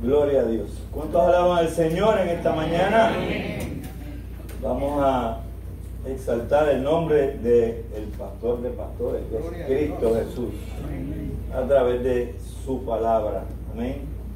Gloria a Dios. ¿Cuántos alaban al Señor en esta mañana? Vamos a exaltar el nombre del pastor de pastores, que es Cristo Jesús, a través de su palabra. Amén.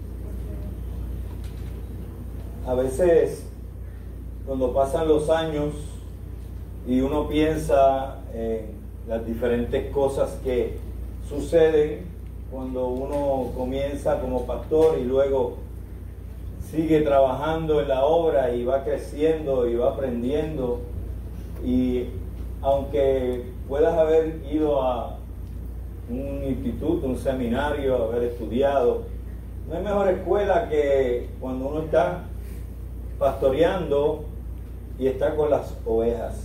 A veces, cuando pasan los años y uno piensa en las diferentes cosas que suceden cuando uno comienza como pastor y luego sigue trabajando en la obra y va creciendo y va aprendiendo, y aunque puedas haber ido a un instituto, un seminario, haber estudiado, no hay mejor escuela que cuando uno está pastoreando y está con las ovejas,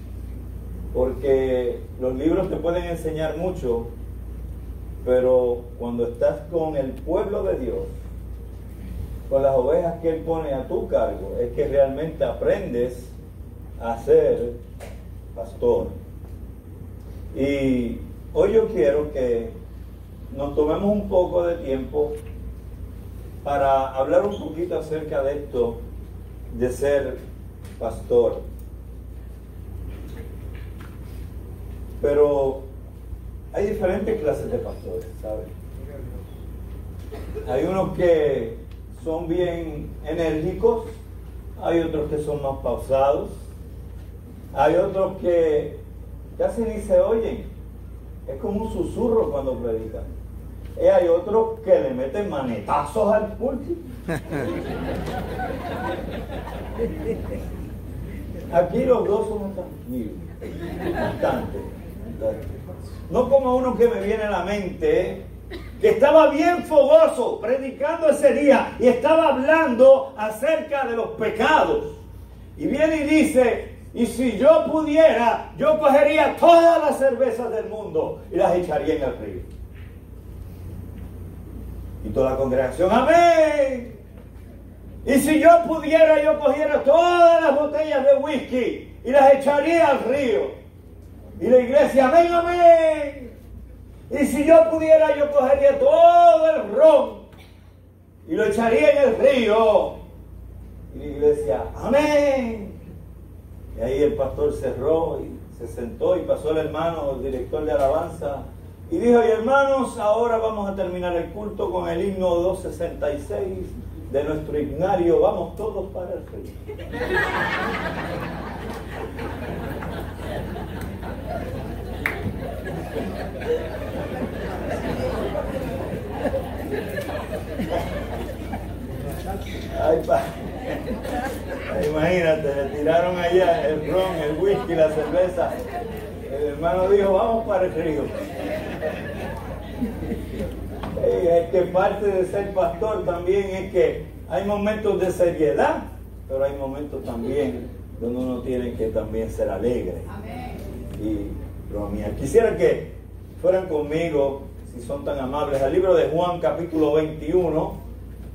porque los libros te pueden enseñar mucho, pero cuando estás con el pueblo de Dios, con las ovejas que Él pone a tu cargo, es que realmente aprendes a ser pastor. Y hoy yo quiero que nos tomemos un poco de tiempo para hablar un poquito acerca de esto de ser pastor. Pero hay diferentes clases de pastores, ¿sabes? Hay unos que son bien enérgicos, hay otros que son más pausados, hay otros que casi ni se oyen, es como un susurro cuando predican. Y hay otros que le meten manetazos al púlpito. Aquí los dos somos tranquilos, bastante. No como uno que me viene a la mente, que estaba bien fogoso predicando ese día y estaba hablando acerca de los pecados. Y viene y dice, y si yo pudiera, yo cogería todas las cervezas del mundo y las echaría en el río. Y toda la congregación, amén. Y si yo pudiera, yo cogiera todas las botellas de whisky y las echaría al río. Y la iglesia, amén, amén. Y si yo pudiera, yo cogería todo el ron y lo echaría en el río. Y la iglesia, amén. Y ahí el pastor cerró y se sentó y pasó el hermano, el director de alabanza, y dijo, y hermanos, ahora vamos a terminar el culto con el himno 266 de nuestro himnario, vamos todos para el río. Ay, imagínate, le tiraron allá el ron, el whisky, la cerveza. El hermano dijo, vamos para el río. Es que parte de ser pastor también es que hay momentos de seriedad, pero hay momentos también donde uno tiene que también ser alegre y bromear. Quisiera que fueran conmigo, si son tan amables, al libro de Juan capítulo 21.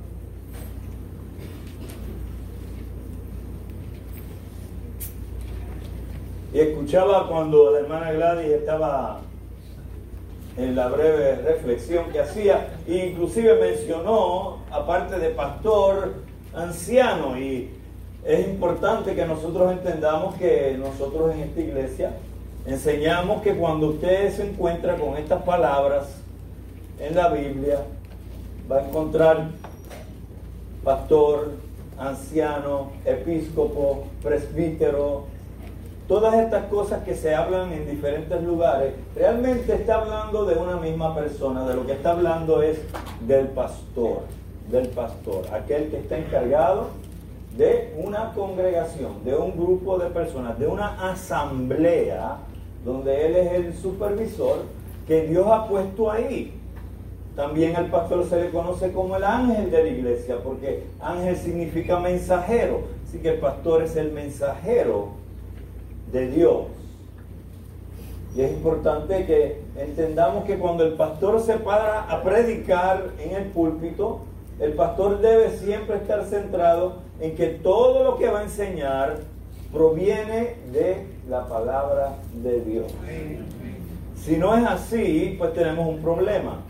Y escuchaba cuando la hermana Gladys estaba en la breve reflexión que hacía, e inclusive mencionó, aparte de pastor, anciano. Y es importante que nosotros entendamos que nosotros en esta iglesia enseñamos que cuando usted se encuentra con estas palabras en la Biblia, va a encontrar pastor, anciano, episcopo, presbítero. Todas estas cosas que se hablan en diferentes lugares, realmente está hablando de una misma persona. De lo que está hablando es del pastor, aquel que está encargado de una congregación, de un grupo de personas, de una asamblea, donde él es el supervisor que Dios ha puesto ahí. También al pastor se le conoce como el ángel de la iglesia, porque ángel significa mensajero, así que el pastor es el mensajero de Dios. Y es importante que entendamos que cuando el pastor se para a predicar en el púlpito, el pastor debe siempre estar centrado en que todo lo que va a enseñar proviene de la palabra de Dios. Si no es así, pues tenemos un problema.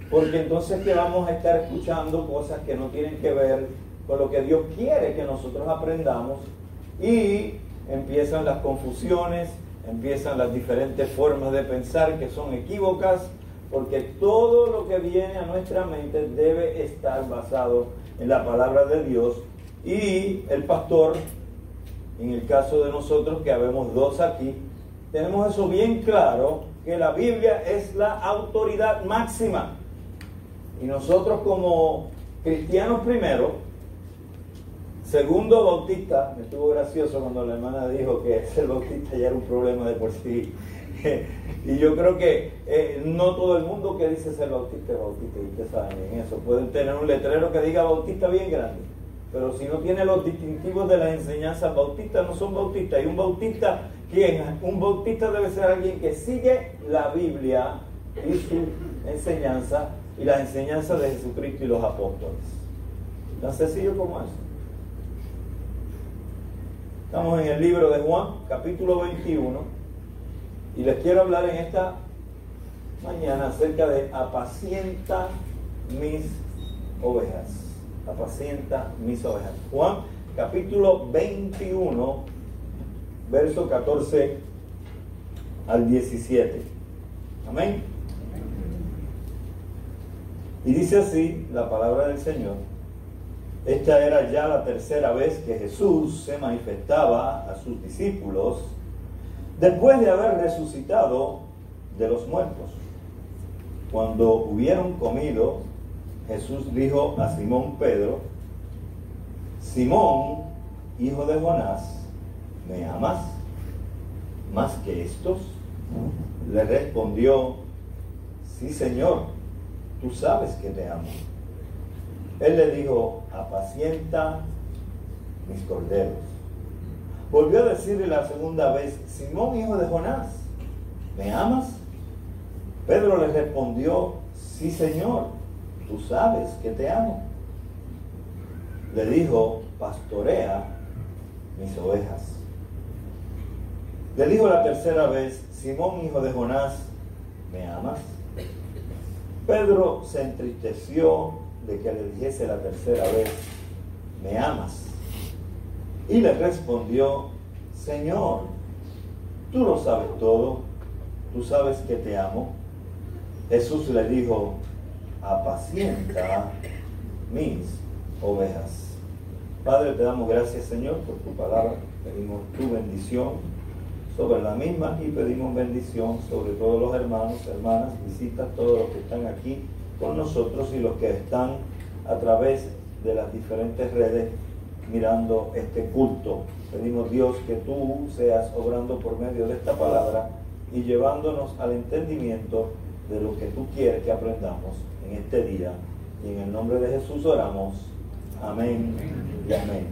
porque entonces que vamos a estar escuchando cosas que no tienen que ver con lo que Dios quiere que nosotros aprendamos, y empiezan las confusiones, empiezan las diferentes formas de pensar que son equívocas, porque todo lo que viene a nuestra mente debe estar basado en la palabra de Dios. Y el pastor, en el caso de nosotros que habemos dos aquí, tenemos eso bien claro, que la Biblia es la autoridad máxima. Y nosotros como cristianos primero, segundo bautista, me estuvo gracioso cuando la hermana dijo que ser bautista ya era un problema de por sí. Y yo creo que no todo el mundo que dice ser bautista es bautista, y ustedes saben en eso. Pueden tener un letrero que diga bautista bien grande, pero si no tiene los distintivos de las enseñanzas bautistas, no son bautistas. Y un bautista, ¿quién? Un bautista debe ser alguien que sigue la Biblia y su enseñanza, y las enseñanzas de Jesucristo y los apóstoles. Tan sencillo como eso. Estamos en el libro de Juan, capítulo 21, y les quiero hablar en esta mañana acerca de apacienta mis ovejas. Apacienta mis ovejas. Juan, capítulo 21, verso 14 al 17. Amén. Y dice así la palabra del Señor. Esta era ya la tercera vez que Jesús se manifestaba a sus discípulos después de haber resucitado de los muertos. Cuando hubieron comido, Jesús dijo a Simón Pedro: Simón, hijo de Jonás, ¿me amas más que estos? Le respondió: sí, Señor, tú sabes que te amo. Él le dijo: apacienta mis corderos. Volvió a decirle la segunda vez: Simón, hijo de Jonás, ¿me amas? Pedro le respondió: sí, Señor, tú sabes que te amo. Le dijo: pastorea mis ovejas. Le dijo la tercera vez: Simón, hijo de Jonás, ¿me amas? Pedro se entristeció de que le dijese la tercera vez: ¿me amas? Y le respondió: Señor, tú lo sabes todo, tú sabes que te amo. Jesús le dijo: apacienta mis ovejas. Padre, te damos gracias, Señor, por tu palabra. Pedimos tu bendición sobre la misma y pedimos bendición sobre todos los hermanos, hermanas, visitas, todos los que están aquí con nosotros y los que están a través de las diferentes redes mirando este culto. Pedimos, Dios, que tú seas obrando por medio de esta palabra y llevándonos al entendimiento de lo que tú quieres que aprendamos en este día. Y en el nombre de Jesús oramos. Amén y amén.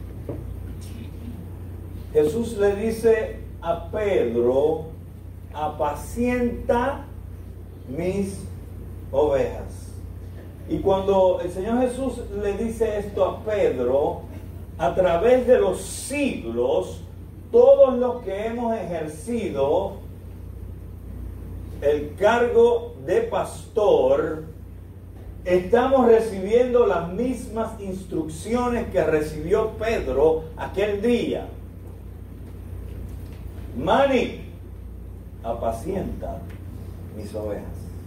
Jesús le dice a Pedro: apacienta mis ovejas. Y cuando el Señor Jesús le dice esto a Pedro, a través de los siglos, todos los que hemos ejercido el cargo de pastor, estamos recibiendo las mismas instrucciones que recibió Pedro aquel día. Manny, apacienta mis ovejas.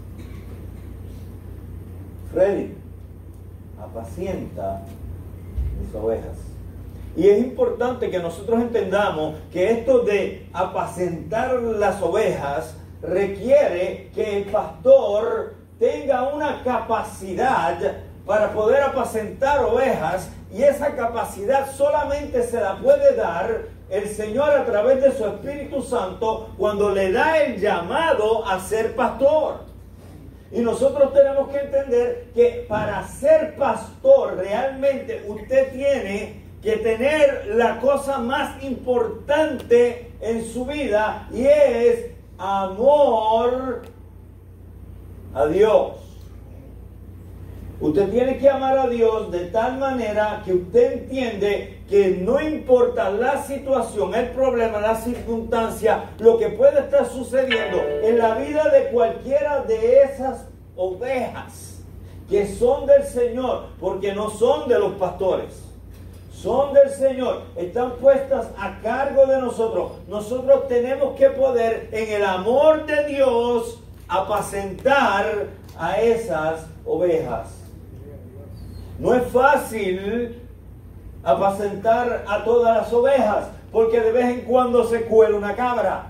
Freddy, apacienta mis ovejas. Y es importante que nosotros entendamos que esto de apacentar las ovejas requiere que el pastor tenga una capacidad para poder apacentar ovejas, y esa capacidad solamente se la puede dar el Señor a través de su Espíritu Santo cuando le da el llamado a ser pastor. Y nosotros tenemos que entender que para ser pastor realmente usted tiene que tener la cosa más importante en su vida, y es amor a Dios. Usted tiene que amar a Dios de tal manera que usted entiende que no importa la situación, el problema, la circunstancia, lo que puede estar sucediendo en la vida de cualquiera de esas ovejas que son del Señor, porque no son de los pastores, son del Señor, están puestas a cargo de nosotros. Nosotros tenemos que poder, en el amor de Dios, apacentar a esas ovejas. No es fácil apacentar a todas las ovejas, porque de vez en cuando se cuela una cabra.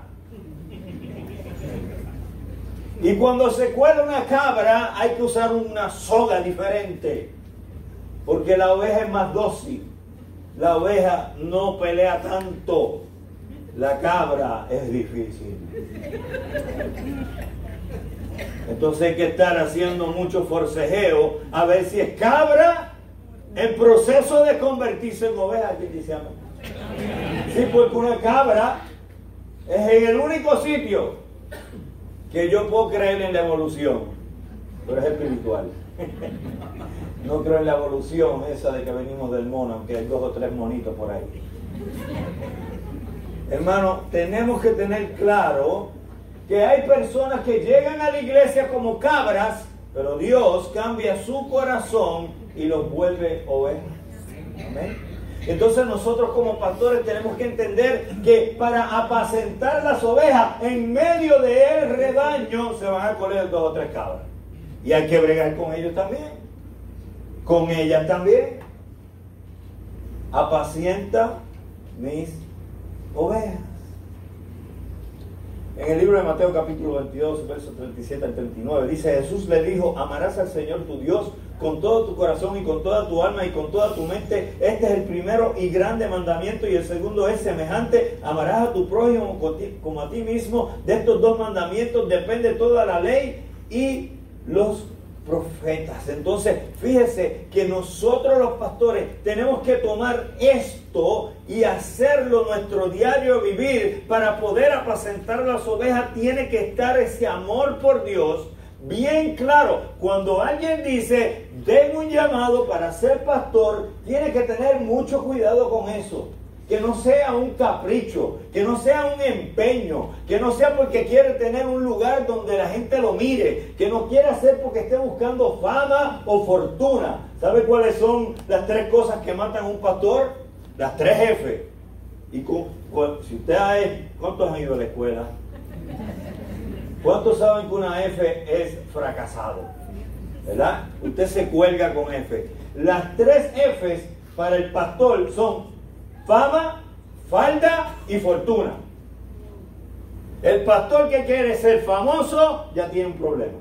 Y cuando se cuela una cabra hay que usar una soga diferente, porque la oveja es más dócil. La oveja no pelea tanto. La cabra es difícil. Entonces hay que estar haciendo mucho forcejeo a ver si es cabra en proceso de convertirse en oveja. ¿Quién dice amén? Sí, porque una cabra es en el único sitio que yo puedo creer en la evolución, pero es espiritual. No creo en la evolución esa de que venimos del mono, aunque hay 2 o 3 monitos por ahí. Hermano, tenemos que tener claro que hay personas que llegan a la iglesia como cabras, pero Dios cambia su corazón y los vuelve ovejas. Amén. Entonces nosotros como pastores tenemos que entender que para apacentar las ovejas, en medio del rebaño se van a coler 2 o 3 cabras. Y hay que bregar con ellos también. Con ellas también. Apacienta mis ovejas. En el libro de Mateo capítulo 22, versos 37 al 39, dice: Jesús le dijo, amarás al Señor tu Dios con todo tu corazón y con toda tu alma y con toda tu mente. Este es el primero y grande mandamiento, y el segundo es semejante: amarás a tu prójimo como a ti mismo. De estos 2 mandamientos depende toda la ley y los profetas. Entonces, fíjese que nosotros los pastores tenemos que tomar esto y hacerlo nuestro diario vivir. Para poder apacentar las ovejas tiene que estar ese amor por Dios bien claro. Cuando alguien dice, tengo un llamado para ser pastor, tiene que tener mucho cuidado con eso. Que no sea un capricho, que no sea un empeño, que no sea porque quiere tener un lugar donde la gente lo mire, que no quiera hacer porque esté buscando fama o fortuna. ¿Sabe cuáles son las 3 cosas que matan a un pastor? Las 3 F. Y si usted ¿cuántos han ido a la escuela? ¿Cuántos saben que una F es fracasado? ¿Verdad? Usted se cuelga con F. Las 3 Fs para el pastor son fama, falda y fortuna. El pastor que quiere ser famoso ya tiene un problema.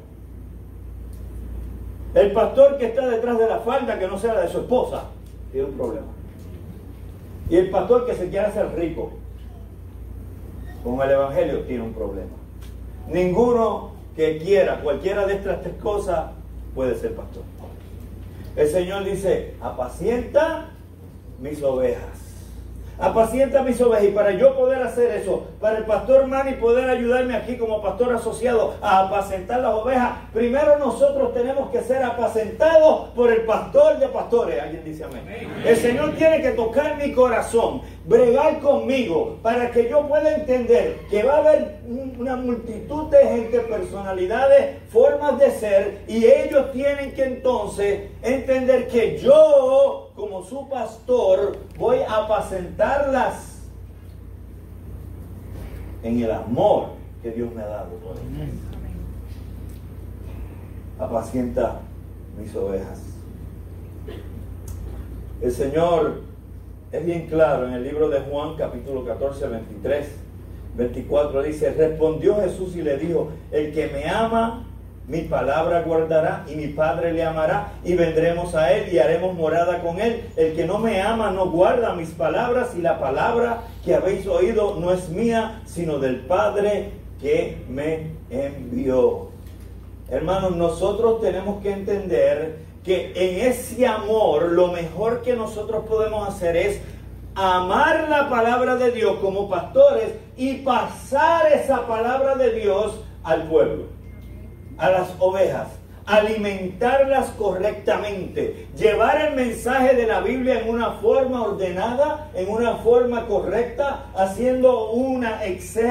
El pastor que está detrás de la falda, que no sea la de su esposa, tiene un problema. Y el pastor que se quiere hacer rico con el evangelio tiene un problema. Ninguno que quiera cualquiera de estas 3 cosas puede ser pastor. El Señor dice, apacienta mis ovejas. Apacienta mis ovejas. Y para yo poder hacer eso, para el pastor Manny poder ayudarme aquí como pastor asociado a apacentar las ovejas, primero nosotros tenemos que ser apacentados por el pastor de pastores. ¿Alguien dice amén? El Señor tiene que tocar mi corazón, bregar conmigo, para que yo pueda entender que va a haber una multitud de gente, personalidades, formas de ser, y ellos tienen que entonces entender que yo, como su pastor, voy a apacentarlas en el amor que Dios me ha dado por ellas. Apacienta mis ovejas. El Señor es bien claro en el libro de Juan, capítulo 14, 23, 24, dice: respondió Jesús y le dijo, el que me ama, mi palabra guardará, y mi Padre le amará, y vendremos a él y haremos morada con él. El que no me ama no guarda mis palabras, y la palabra que habéis oído no es mía, sino del Padre que me envió. Hermanos, nosotros tenemos que entender que en ese amor lo mejor que nosotros podemos hacer es amar la palabra de Dios como pastores y pasar esa palabra de Dios al pueblo, a las ovejas, alimentarlas correctamente, llevar el mensaje de la Biblia en una forma ordenada, en una forma correcta, haciendo una exégesis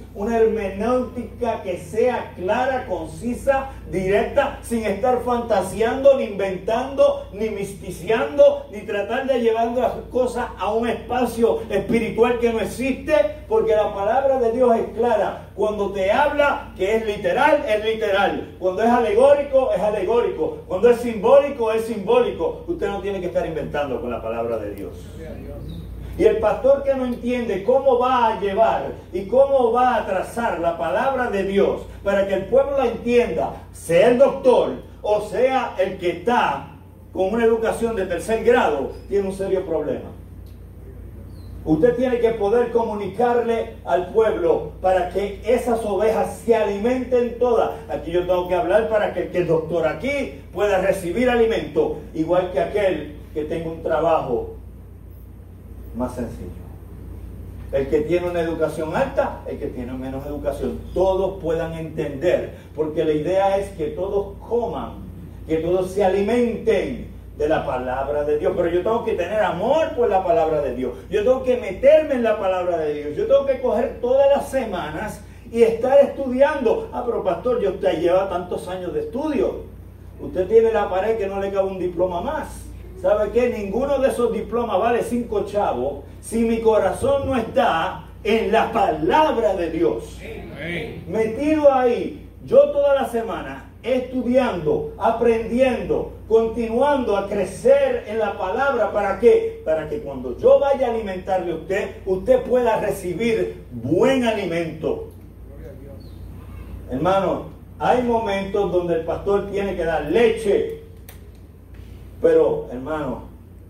una hermenéutica que sea clara, concisa, directa, sin estar fantaseando, ni inventando, ni misticiando, ni tratar de llevar las cosas a un espacio espiritual que no existe, porque la palabra de Dios es clara. Cuando te habla que es literal, es literal. Cuando es alegórico, es alegórico. Cuando es simbólico, es simbólico. Usted no tiene que estar inventando con la palabra de Dios. Y el pastor que no entiende cómo va a llevar y cómo va a trazar la palabra de Dios para que el pueblo la entienda, sea el doctor o sea el que está con una educación de tercer grado, tiene un serio problema. Usted tiene que poder comunicarle al pueblo para que esas ovejas se alimenten todas. Aquí yo tengo que hablar para que el doctor aquí pueda recibir alimento, igual que aquel que tenga un trabajo más sencillo. El que tiene una educación alta, el que tiene menos educación, todos puedan entender, porque la idea es que todos coman, que todos se alimenten de la palabra de Dios. Pero yo tengo que tener amor por la palabra de Dios, yo tengo que meterme en la palabra de Dios, yo tengo que coger todas las semanas y estar estudiando. Pero pastor, ya usted lleva tantos años de estudio, usted tiene la pared que no le cabe un diploma más. ¿Sabe qué? Ninguno de esos diplomas vale 5 chavos si mi corazón no está en la palabra de Dios. Metido ahí, yo toda la semana estudiando, aprendiendo, continuando a crecer en la palabra. ¿Para qué? Para que cuando yo vaya a alimentarle a usted, usted pueda recibir buen alimento. Hermano, hay momentos donde el pastor tiene que dar leche. Pero, hermano,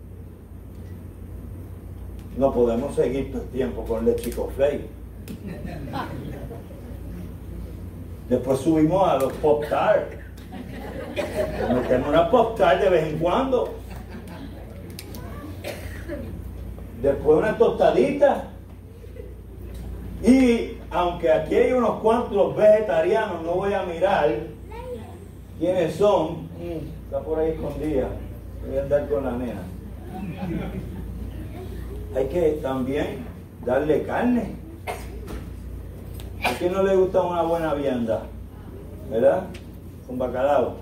no podemos seguir todo el tiempo con leche y Chick-fil-A. Después subimos a los Pop-Tart. Metemos una Pop-Tart de vez en cuando. Después una tostadita. Y aunque aquí hay unos cuantos vegetarianos, no voy a mirar quiénes son. Está por ahí escondida. Voy a andar con la nena. Hay que también darle carne. ¿A quién no le gusta una buena vianda? ¿Verdad? Con bacalao.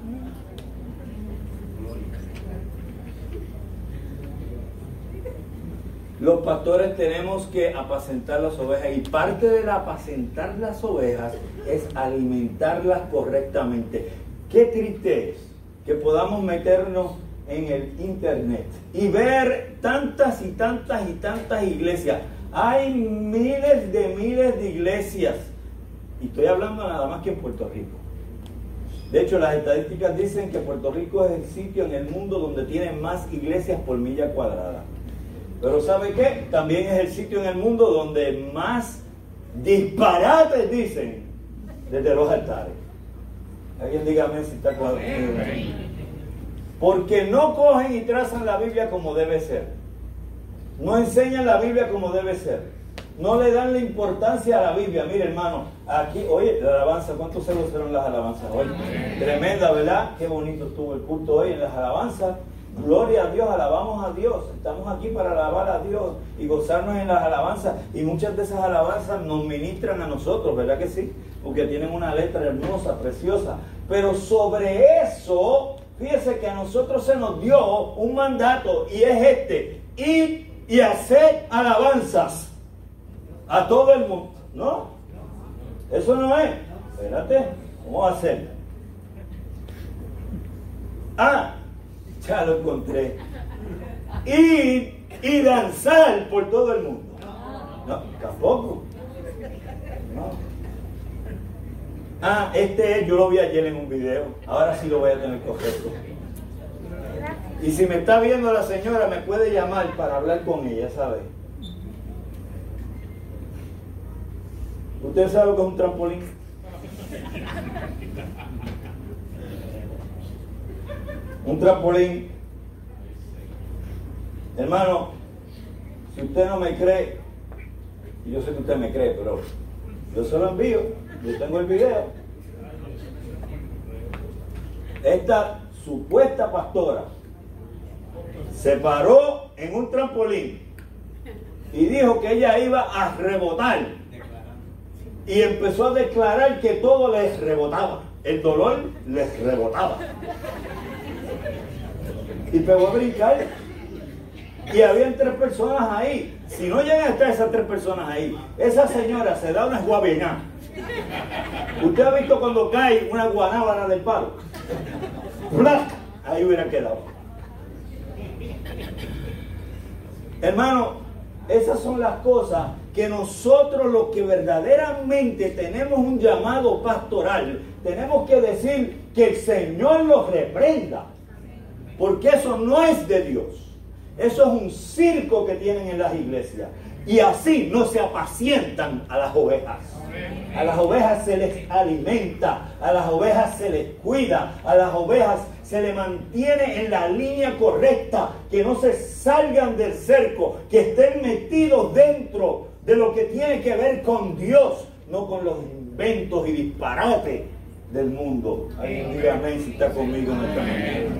Los pastores tenemos que apacentar las ovejas, y parte del apacentar las ovejas es alimentarlas correctamente. Qué triste es que podamos meternos en el internet y ver tantas y tantas y tantas iglesias. Hay miles de iglesias, y estoy hablando nada más que en Puerto Rico. De hecho, las estadísticas dicen que Puerto Rico es el sitio en el mundo donde tiene más iglesias por milla cuadrada. Pero ¿sabe qué? También es el sitio en el mundo donde más disparates dicen desde los altares. Alguien dígame si está claro. Porque no cogen y trazan la Biblia como debe ser. No enseñan la Biblia como debe ser. No le dan la importancia a la Biblia. Mire, hermano, aquí, oye, la alabanza, ¿cuántos se gozaron las alabanzas hoy? Tremenda, ¿verdad? Qué bonito estuvo el culto hoy en las alabanzas. Gloria a Dios, alabamos a Dios. Estamos aquí para alabar a Dios y gozarnos en las alabanzas. Y muchas de esas alabanzas nos ministran a nosotros, ¿verdad que sí? Porque tienen una letra hermosa, preciosa. Pero sobre eso, fíjese que a nosotros se nos dio un mandato, y es este: ir y hacer alabanzas a todo el mundo. ¿No? Eso no es. Espérate, ¿cómo va a ser? Ya lo encontré. Ir y danzar por todo el mundo. No, tampoco. No. Yo lo vi ayer en un video. Ahora sí lo voy a tener correcto. Y si me está viendo la señora, me puede llamar para hablar con ella, ¿sabe? ¿Usted sabe lo que es un trampolín? Un trampolín. Hermano, si usted no me cree, y yo sé que usted me cree, pero yo se lo envío, yo tengo el video. Esta supuesta pastora se paró en un trampolín y dijo que ella iba a rebotar y empezó a declarar que todo les rebotaba. El dolor les rebotaba. Y pegó a brincar. Y habían 3 personas ahí. Si no llegan a estar esas 3 personas ahí, esa señora se da una guabiná. Usted ha visto cuando cae una guanábana del palo. ¡Plac! Ahí hubiera quedado. Hermano, esas son las cosas que nosotros, los que verdaderamente tenemos un llamado pastoral, tenemos que decir que el Señor los reprenda. Porque eso no es de Dios. Eso es un circo que tienen en las iglesias. Y así no se apacientan a las ovejas. A las ovejas se les alimenta, a las ovejas se les cuida, a las ovejas se les mantiene en la línea correcta, que no se salgan del cerco, que estén metidos dentro de lo que tiene que ver con Dios, no con los inventos y disparates del mundo. Alguien diga amén si está conmigo en esta mañana.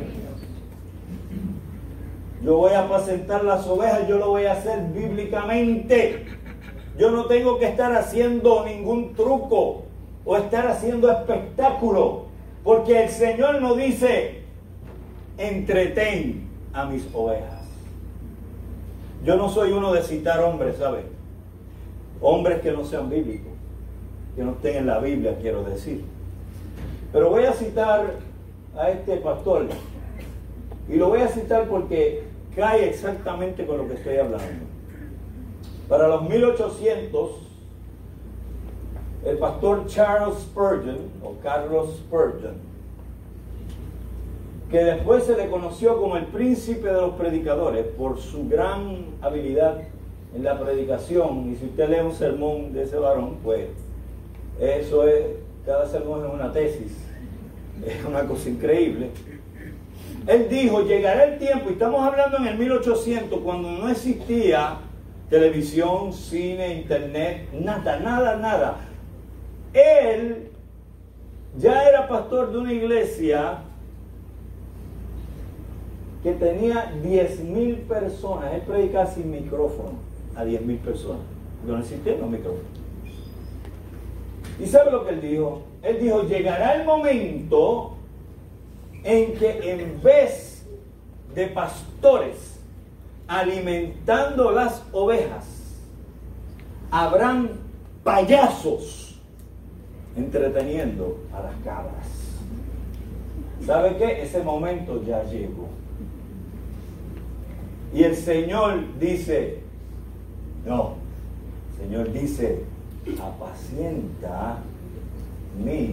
Yo voy a apacentar las ovejas, yo lo voy a hacer bíblicamente. Yo no tengo que estar haciendo ningún truco o estar haciendo espectáculo, porque el Señor nos dice, entretén a mis ovejas. Yo no soy uno de citar hombres, ¿sabes? Hombres que no sean bíblicos, que no estén en la Biblia, quiero decir. Pero voy a citar a este pastor, y lo voy a citar porque cae exactamente con lo que estoy hablando. Para los 1800, el pastor Charles Spurgeon, o Carlos Spurgeon, que después se le conoció como el príncipe de los predicadores por su gran habilidad en la predicación. Y si usted lee un sermón de ese varón, pues eso es, cada sermón es una tesis, es una cosa increíble. Él dijo, llegará el tiempo, y estamos hablando en el 1800, cuando no existía televisión, cine, internet, nada. Él ya era pastor de una iglesia que tenía 10,000 personas. Él predicaba sin micrófono a 10,000 personas. No existían los micrófonos. ¿Y sabe lo que él dijo? Él dijo, llegará el momento en que en vez de pastores alimentando las ovejas, habrán payasos entreteniendo a las cabras. ¿Sabe qué? Ese momento ya llegó. Y el Señor dice, no, el Señor dice, apacienta mis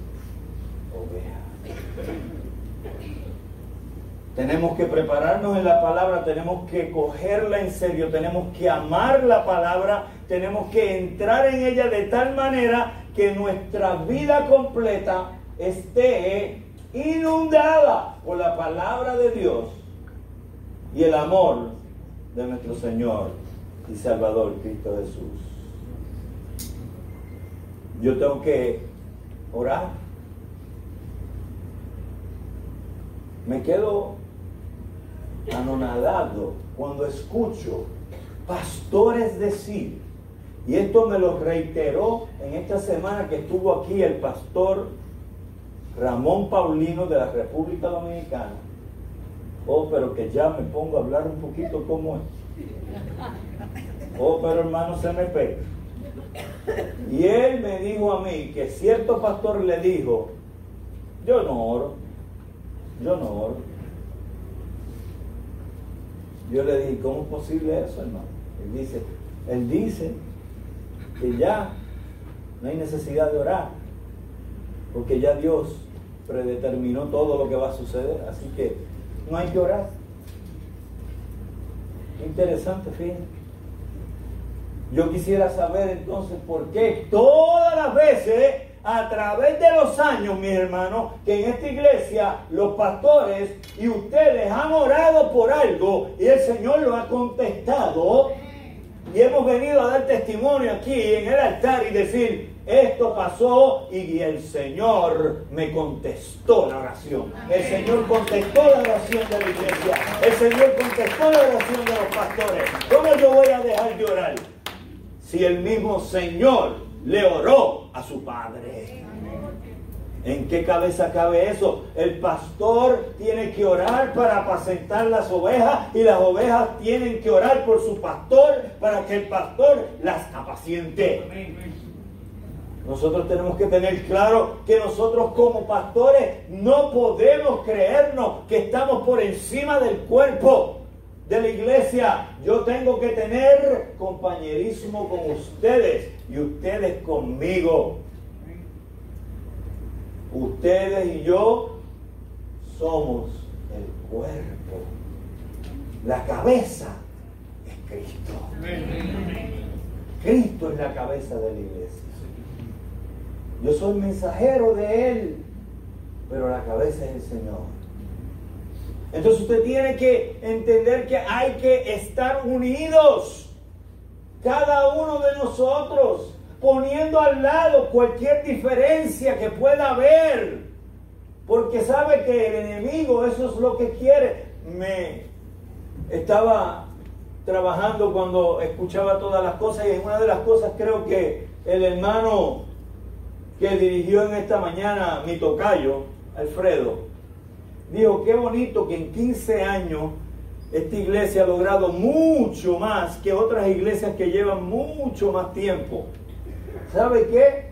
ovejas. Tenemos que prepararnos en la palabra, tenemos que cogerla en serio, tenemos que amar la palabra, tenemos que entrar en ella de tal manera que nuestra vida completa esté inundada por la palabra de Dios y el amor de nuestro Señor y Salvador Cristo Jesús. Yo tengo que orar. Me quedo anonadado cuando escucho pastores decir, y esto me lo reiteró en esta semana que estuvo aquí el pastor Ramón Paulino de la República Dominicana. Oh, pero que ya me pongo a hablar un poquito como es. Oh, pero hermano, se me pega. Y él me dijo a mí que cierto pastor le dijo, yo no oro. Yo le dije, ¿cómo es posible eso, hermano? Él dice que ya no hay necesidad de orar, porque ya Dios predeterminó todo lo que va a suceder, así que no hay que orar. Interesante, fíjense. Yo quisiera saber entonces por qué todas las veces, a través de los años, mis hermanos, que en esta iglesia los pastores y ustedes han orado por algo y el Señor lo ha contestado, y hemos venido a dar testimonio aquí en el altar y decir, esto pasó y el Señor me contestó la oración. El Señor contestó la oración de la iglesia. El Señor contestó la oración de los pastores. ¿Cómo yo voy a dejar de orar si el mismo Señor le oró a su padre. ¿En qué cabeza cabe eso? El pastor tiene que orar para apacentar las ovejas y las ovejas tienen que orar por su pastor para que el pastor las apaciente. Nosotros tenemos que tener claro que nosotros como pastores no podemos creernos que estamos por encima del cuerpo de la iglesia. Yo tengo que tener compañerismo con ustedes y ustedes conmigo. Ustedes y yo somos el cuerpo. La cabeza es Cristo. Cristo es la cabeza de la iglesia. Yo soy mensajero de Él, pero la cabeza es el Señor. Entonces usted tiene que entender que hay que estar unidos, cada uno de nosotros, poniendo al lado cualquier diferencia que pueda haber, porque sabe que el enemigo eso es lo que quiere. Me estaba trabajando cuando escuchaba todas las cosas y en una de las cosas creo que el hermano que dirigió en esta mañana mi tocayo, Alfredo, dijo: qué bonito que en 15 años esta iglesia ha logrado mucho más que otras iglesias que llevan mucho más tiempo. ¿Sabe qué?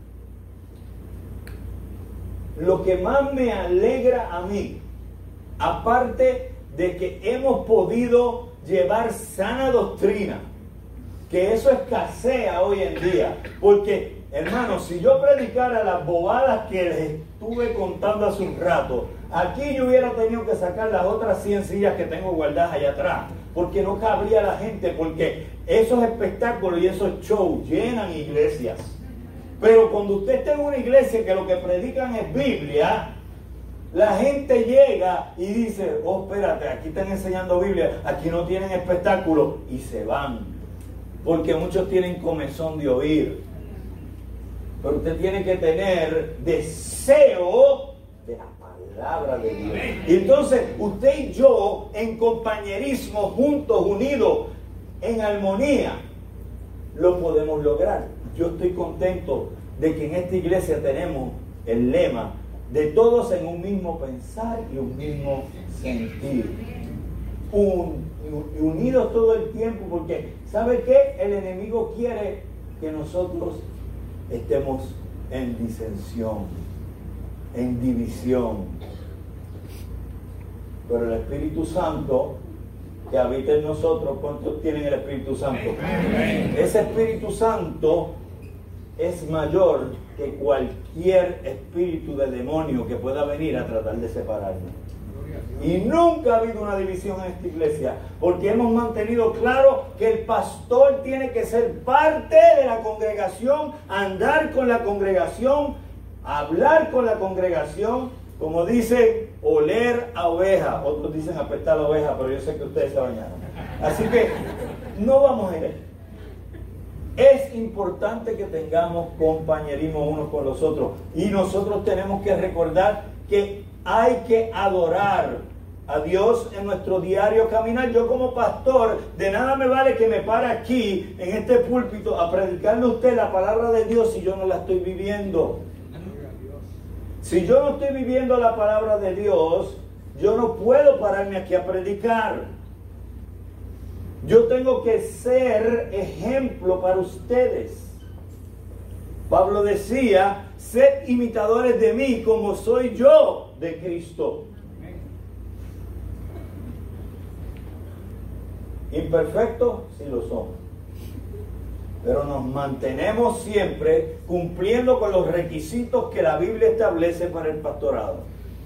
Lo que más me alegra a mí, aparte de que hemos podido llevar sana doctrina, que eso escasea hoy en día, porque, hermanos, si yo predicara las bobadas que les estuve contando hace un rato, aquí yo hubiera tenido que sacar las otras 100 sillas que tengo guardadas allá atrás, porque no cabría la gente, porque esos espectáculos y esos shows llenan iglesias. Pero cuando usted está en una iglesia que lo que predican es Biblia, la gente llega y dice: oh, espérate, aquí están enseñando Biblia, aquí no tienen espectáculo, y se van, porque muchos tienen comezón de oír. Pero usted tiene que tener deseo de la palabra de Dios. Y entonces usted y yo, en compañerismo, juntos, unidos, en armonía, lo podemos lograr. Yo estoy contento de que en esta iglesia tenemos el lema de todos en un mismo pensar y un mismo sentir. Unidos todo el tiempo, porque ¿sabe qué? El enemigo quiere que nosotros estemos en disensión, en división. Pero el Espíritu Santo que habita en nosotros, ¿cuántos tienen el Espíritu Santo? Ese Espíritu Santo es mayor que cualquier espíritu de demonio que pueda venir a tratar de separarnos. Y nunca ha habido una división en esta iglesia, porque hemos mantenido claro que el pastor tiene que ser parte de la congregación, andar con la congregación, hablar con la congregación, como dicen, oler a oveja. Otros dicen apestar a oveja, pero yo sé que ustedes se bañaron. Así que no vamos a ir ahí. Es importante que tengamos compañerismo unos con los otros, y nosotros tenemos que recordar que hay que adorar a Dios en nuestro diario caminar. Yo como pastor, de nada me vale que me pare aquí en este púlpito a predicarle a usted la palabra de Dios si yo no la estoy viviendo. Si yo no estoy viviendo la palabra de Dios, yo no puedo pararme aquí a predicar. Yo tengo que ser ejemplo para ustedes. Pablo decía: sed imitadores de mí como soy yo de Cristo. Imperfectos, sí lo somos, pero nos mantenemos siempre cumpliendo con los requisitos que la Biblia establece para el pastorado.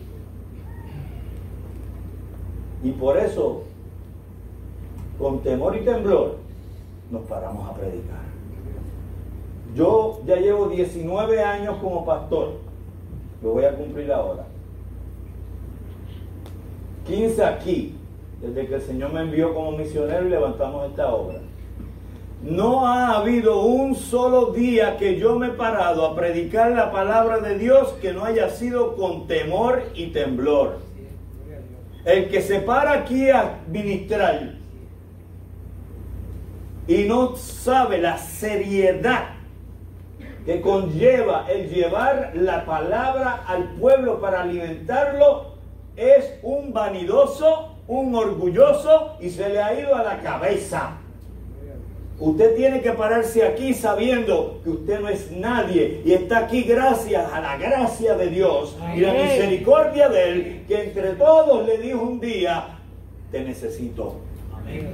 Y por eso, con temor y temblor, nos paramos a predicar. Yo ya llevo 19 años como pastor, lo voy a cumplir ahora. 15 aquí, desde que el Señor me envió como misionero y levantamos esta obra. No ha habido un solo día que yo me he parado a predicar la palabra de Dios que no haya sido con temor y temblor. El que se para aquí a ministrar y no sabe la seriedad que conlleva el llevar la palabra al pueblo para alimentarlo, es un vanidoso, un orgulloso y se le ha ido a la cabeza. Usted tiene que pararse aquí sabiendo que usted no es nadie y está aquí gracias a la gracia de Dios y la misericordia de Él, que entre todos le dijo un día: te necesito. Amén.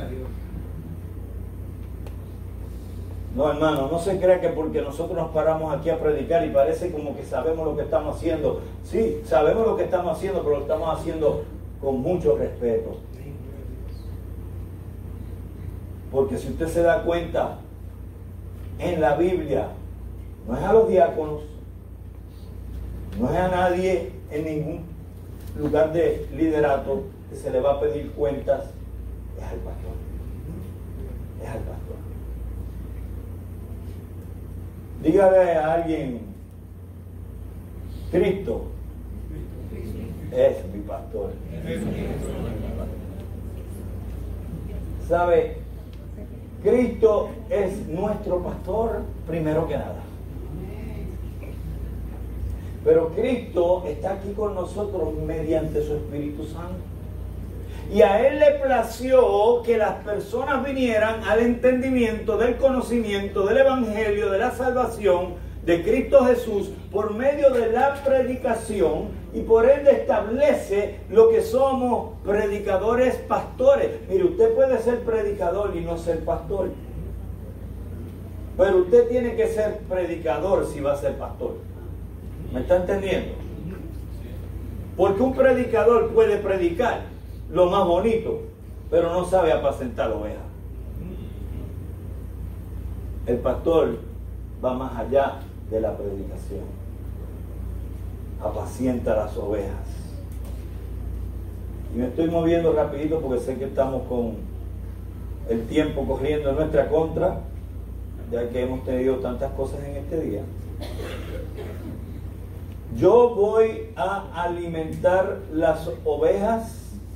No, hermano, no se crea que porque nosotros nos paramos aquí a predicar y parece como que sabemos lo que estamos haciendo. Sí, sabemos lo que estamos haciendo, pero lo estamos haciendo con mucho respeto. Porque si usted se da cuenta, en la Biblia no es a los diáconos, no es a nadie en ningún lugar de liderato que se le va a pedir cuentas, es al pastor. Es al pastor. Dígale a alguien: Cristo es mi pastor. ¿Sabe? Cristo es nuestro pastor primero que nada. Pero Cristo está aquí con nosotros mediante su Espíritu Santo. Y a Él le plació que las personas vinieran al entendimiento del conocimiento del Evangelio, de la salvación de Cristo Jesús, por medio de la predicación, y por ende establece lo que somos predicadores pastores. Mire, usted puede ser predicador y no ser pastor, pero usted tiene que ser predicador si va a ser pastor. ¿Me está entendiendo? Porque un predicador puede predicar lo más bonito, pero no sabe apacentar ovejas. El pastor va más allá de la predicación. Apacienta las ovejas. Y me estoy moviendo rapidito porque sé que estamos con el tiempo corriendo en nuestra contra, ya que hemos tenido tantas cosas en este día. Yo voy a alimentar las ovejas,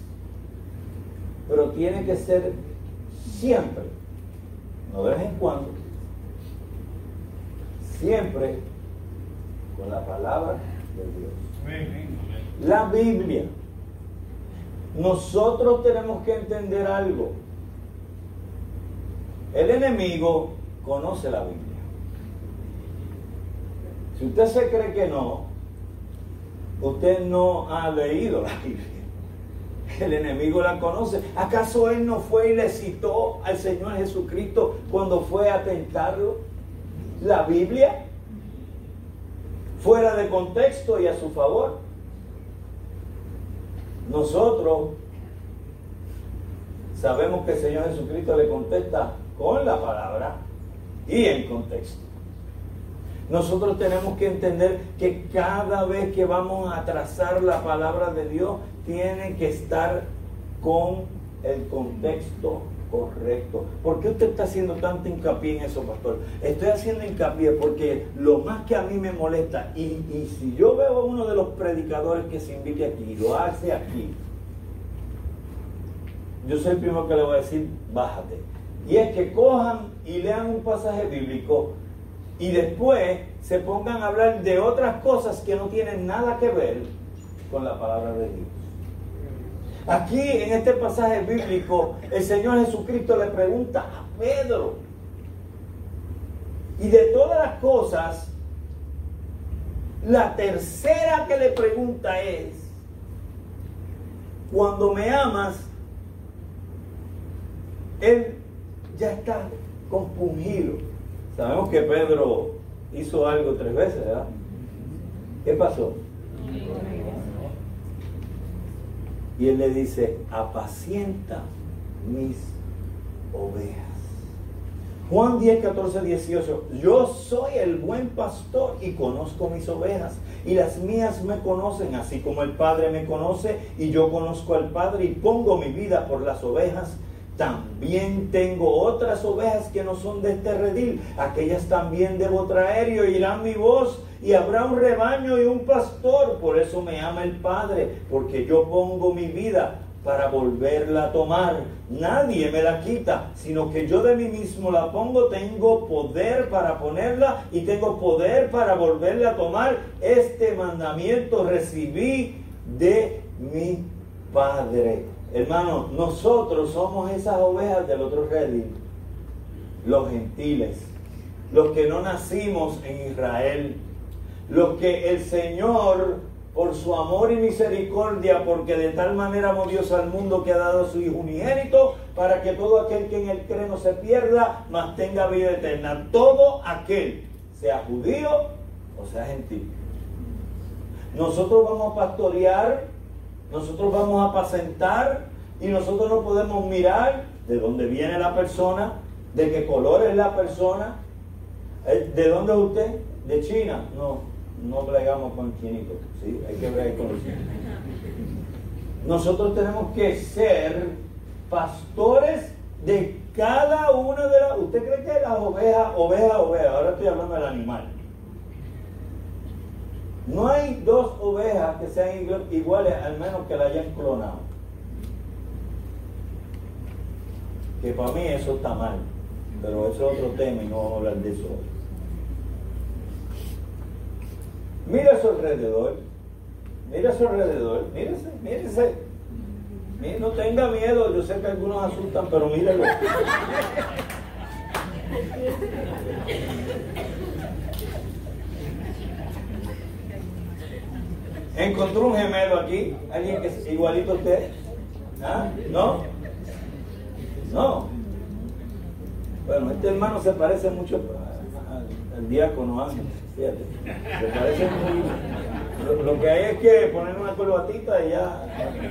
pero tiene que ser siempre, no de vez en cuando, siempre con la palabra de Dios. La Biblia. Nosotros tenemos que entender algo. El enemigo conoce la Biblia. Si usted se cree que no, usted no ha leído la Biblia. El enemigo la conoce. ¿Acaso él no fue y le citó al Señor Jesucristo cuando fue a tentarlo? La Biblia, fuera de contexto y a su favor. Nosotros sabemos que el Señor Jesucristo le contesta con la palabra y en contexto. Nosotros tenemos que entender que cada vez que vamos a trazar la palabra de Dios, tiene que estar con el contexto correcto. ¿Por qué usted está haciendo tanto hincapié en eso, pastor? Estoy haciendo hincapié porque lo más que a mí me molesta, y si yo veo a uno de los predicadores que se invite aquí y lo hace aquí, yo soy el primero que le voy a decir: bájate. Y es que cojan y lean un pasaje bíblico y después se pongan a hablar de otras cosas que no tienen nada que ver con la palabra de Dios. Aquí en este pasaje bíblico el Señor Jesucristo le pregunta a Pedro, y de todas las cosas, la tercera que le pregunta es: cuando me amas, él ya está compungido. Sabemos que Pedro hizo algo 3 veces, ¿verdad? ¿Qué pasó? Y él le dice: apacienta mis ovejas. Juan 10, 14, 18. Yo soy el buen pastor y conozco mis ovejas, y las mías me conocen, así como el Padre me conoce, y yo conozco al Padre y pongo mi vida por las ovejas. También tengo otras ovejas que no son de este redil, aquellas también debo traer, y oirán mi voz, y habrá un rebaño y un pastor. Por eso me ama el Padre, porque yo pongo mi vida para volverla a tomar. Nadie me la quita, sino que yo de mí mismo la pongo. Tengo poder para ponerla y tengo poder para volverla a tomar. Este mandamiento recibí de mi Padre. Hermanos, nosotros somos esas ovejas del otro redil, los gentiles, los que no nacimos en Israel, los que el Señor, por su amor y misericordia, porque de tal manera amó Dios al mundo que ha dado a su Hijo unigénito, para que todo aquel que en él cree no se pierda, mas tenga vida eterna. Todo aquel, sea judío o sea gentil. Nosotros vamos a pastorear, nosotros vamos a apacentar, y nosotros no podemos mirar de dónde viene la persona, de qué color es la persona. ¿De dónde es usted? ¿De China? No bregamos con chinitos, ¿sí? Hay que bregar con los chinos. Nosotros tenemos que ser pastores de cada una de las... ¿Usted cree que las ovejas, ahora estoy hablando del animal? No hay dos ovejas que sean iguales, al menos que la hayan clonado. Que para mí eso está mal, pero eso es otro tema y no vamos a hablar de eso hoy. Mira a su alrededor, mírese. No tenga miedo, yo sé que algunos asustan, pero mírelo. ¿Encontró un gemelo aquí? ¿Alguien que es igualito a usted? ¿Ah? ¿No? No. Bueno, este hermano se parece mucho al diácono Ángel, fíjate. Se parece muy... Lo que hay es que poner una corbatita y ya.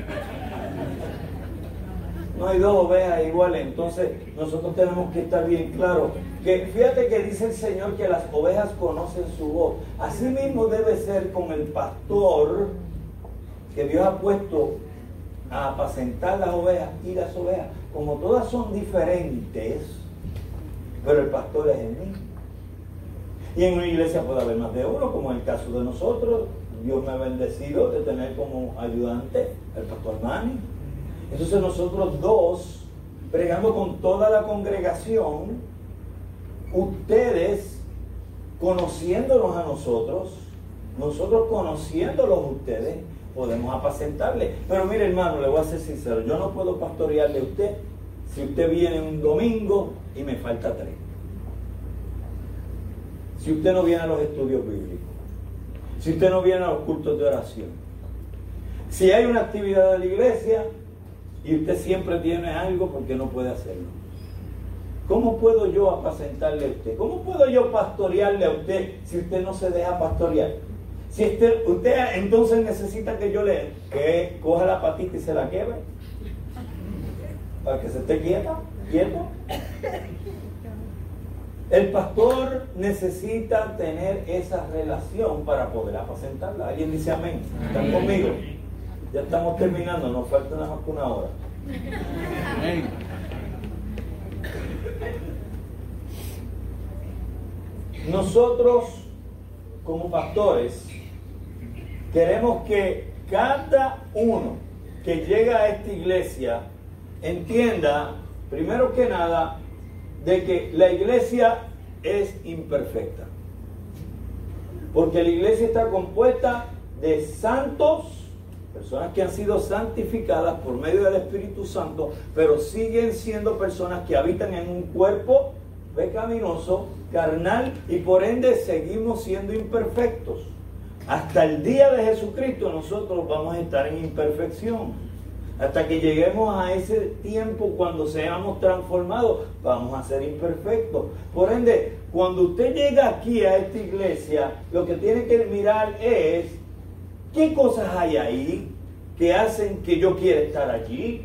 No hay dos ovejas iguales. Entonces nosotros tenemos que estar bien claros. Que fíjate que dice el Señor que las ovejas conocen su voz. Así mismo debe ser con el pastor que Dios ha puesto a apacentar las ovejas. Y las ovejas, como todas son diferentes, pero el pastor es el mismo. Y en una iglesia puede haber más de uno, como en el caso de nosotros. Dios me ha bendecido de tener como ayudante al pastor Manny. Entonces nosotros dos, bregando con toda la congregación, ustedes conociéndonos a nosotros conociéndolos a ustedes, podemos apacentarle. Pero mire, hermano, le voy a ser sincero, yo no puedo pastorearle a usted si usted viene un domingo y me falta 3. Si usted no viene a los estudios bíblicos, si usted no viene a los cultos de oración, si hay una actividad de la iglesia y usted siempre tiene algo, porque no puede hacerlo. ¿Cómo puedo yo apacentarle a usted? ¿Cómo puedo yo pastorearle a usted si usted no se deja pastorear? Si usted entonces necesita que yo que coja la patita y se la quiebre para que se esté quieto. El pastor necesita tener esa relación para poder apacentarla. ¿Alguien dice amén? ¿Están conmigo? Ya estamos terminando, nos falta nada más que 1 hora. Amén. Nosotros, como pastores, queremos que cada uno que llega a esta iglesia entienda, primero que nada, de que la iglesia es imperfecta. Porque la iglesia está compuesta de santos, personas que han sido santificadas por medio del Espíritu Santo, pero siguen siendo personas que habitan en un cuerpo pecaminoso, carnal, y por ende seguimos siendo imperfectos. Hasta el día de Jesucristo nosotros vamos a estar en imperfección. Hasta que lleguemos a ese tiempo cuando seamos transformados, vamos a ser imperfectos. Por ende, cuando usted llega aquí a esta iglesia, lo que tiene que mirar es qué cosas hay ahí que hacen que yo quiera estar allí.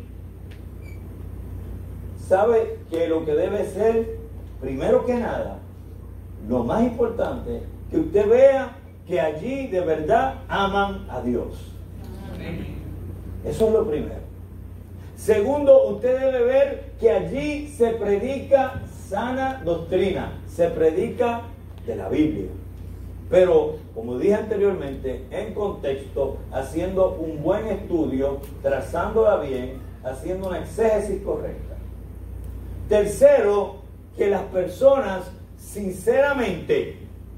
¿Sabe que lo que debe ser, primero que nada, lo más importante, que usted vea que allí de verdad aman a Dios? Eso es lo primero. Segundo, usted debe ver que allí se predica sana doctrina, se predica de la Biblia. Pero, como dije anteriormente, en contexto, haciendo un buen estudio, trazándola bien, haciendo una exégesis correcta. Tercero, que las personas sinceramente,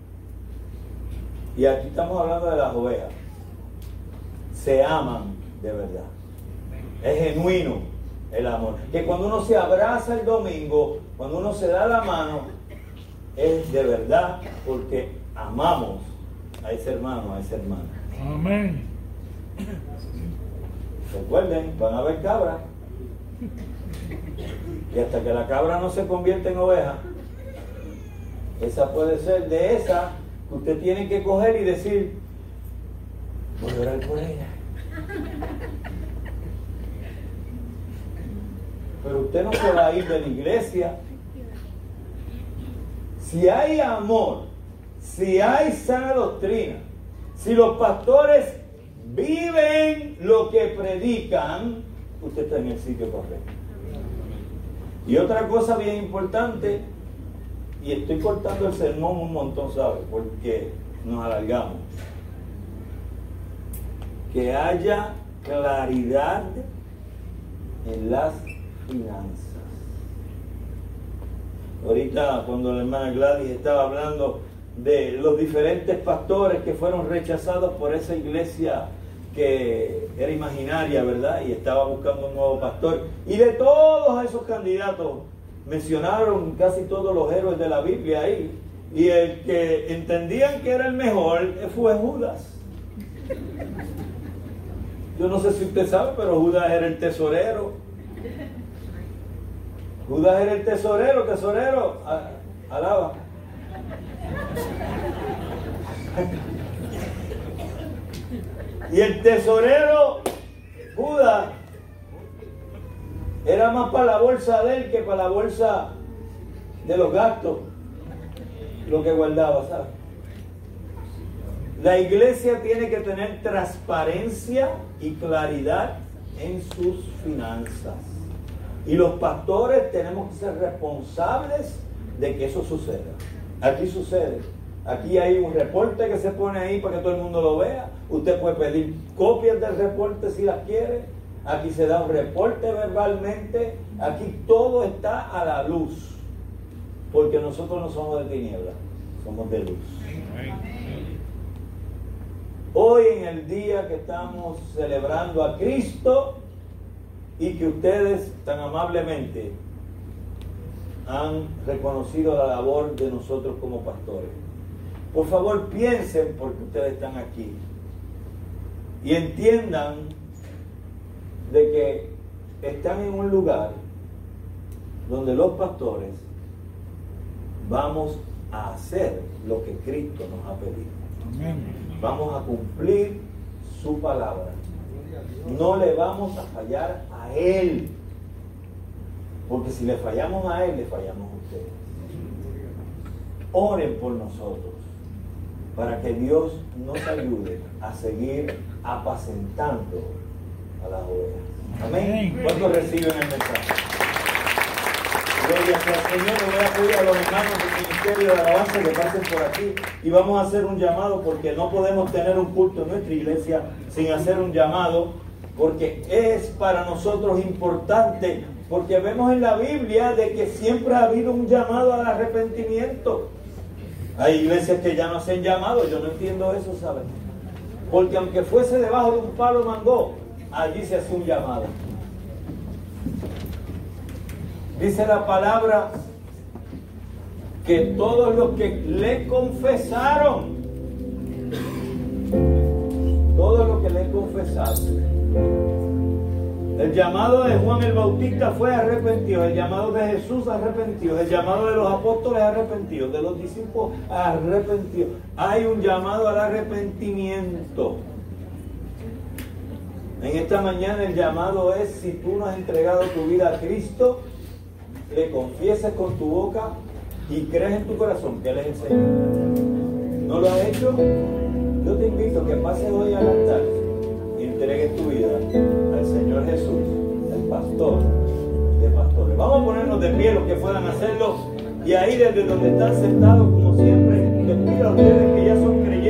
y aquí estamos hablando de las ovejas, se aman de verdad. Es genuino el amor. Que cuando uno se abraza el domingo, cuando uno se da la mano, es de verdad porque amamos a ese hermano, a esa hermana. Amén. Recuerden, van a haber cabras. Y hasta que la cabra no se convierta en oveja, esa puede ser de esa que usted tiene que coger y decir, voy a orar por ella. Pero usted no se va a ir de la iglesia. Si hay amor, si hay sana doctrina, si los pastores viven lo que predican, usted está en el sitio correcto. Y otra cosa bien importante, y estoy cortando el sermón un montón, ¿sabe? Porque nos alargamos. Que haya claridad en las finanzas. Ahorita cuando la hermana Gladys estaba hablando de los diferentes pastores que fueron rechazados por esa iglesia que era imaginaria, ¿verdad? Y estaba buscando un nuevo pastor. Y de todos esos candidatos, mencionaron casi todos los héroes de la Biblia ahí. Y el que entendían que era el mejor fue Judas. Yo no sé si usted sabe, pero Judas era el tesorero. Judas era el tesorero, alaba. Y el tesorero, Judas, era más para la bolsa de él que para la bolsa de los gastos, lo que guardaba, ¿sabes? La iglesia tiene que tener transparencia y claridad en sus finanzas. Y los pastores tenemos que ser responsables de que eso suceda. Aquí sucede. Aquí hay un reporte que se pone ahí para que todo el mundo lo vea. Usted puede pedir copias del reporte si las quiere. Aquí se da un reporte verbalmente. Aquí todo está a la luz. Porque nosotros no somos de tinieblas, somos de luz. Hoy, en el día que estamos celebrando a Cristo y que ustedes tan amablemente han reconocido la labor de nosotros como pastores, por favor piensen porque ustedes están aquí y entiendan de que están en un lugar donde los pastores vamos a hacer lo que Cristo nos ha pedido. Amén. Vamos a cumplir su palabra. No le vamos a fallar a Él. Porque si le fallamos a Él, le fallamos a ustedes. Oren por nosotros para que Dios nos ayude a seguir apacentando a las ovejas. Amén. ¿Cuántos reciben el mensaje? Gloria sea al Señor. Le voy a pedir a los hermanos del Ministerio de Alabanza que pasen por aquí y vamos a hacer un llamado, porque no podemos tener un culto en nuestra iglesia sin hacer un llamado, porque es para nosotros importante, porque vemos en la Biblia de que siempre ha habido un llamado al arrepentimiento. Hay iglesias que ya no hacen llamado. Yo no entiendo eso, ¿saben? Porque aunque fuese debajo de un palo mango, allí se hace un llamado. Dice la palabra que todos los que le confesaron, el llamado de Juan el Bautista fue arrepentido, el llamado de Jesús arrepentido, el llamado de los apóstoles arrepentido, de los discípulos arrepentido. Hay un llamado al arrepentimiento. En esta mañana el llamado es: si tú no has entregado tu vida a Cristo, le confieses con tu boca y crees en tu corazón que Él es el Señor. ¿No lo has hecho? Yo te invito a que pases hoy al altar y entregues tu vida al Señor Jesús, el pastor de pastores. Vamos a ponernos de pie los que puedan hacerlo, y ahí desde donde están sentados, como siempre, les pido a ustedes que ya son creyentes